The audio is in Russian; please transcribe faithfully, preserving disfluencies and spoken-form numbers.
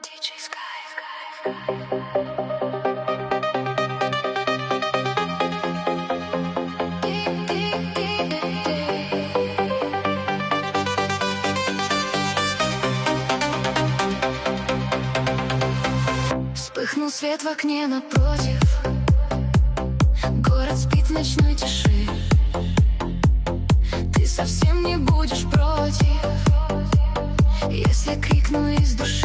ди джей Sky. Вспыхнул свет в окне напротив. Город спит в ночной тиши. Ты совсем не будешь против, если крикну из души.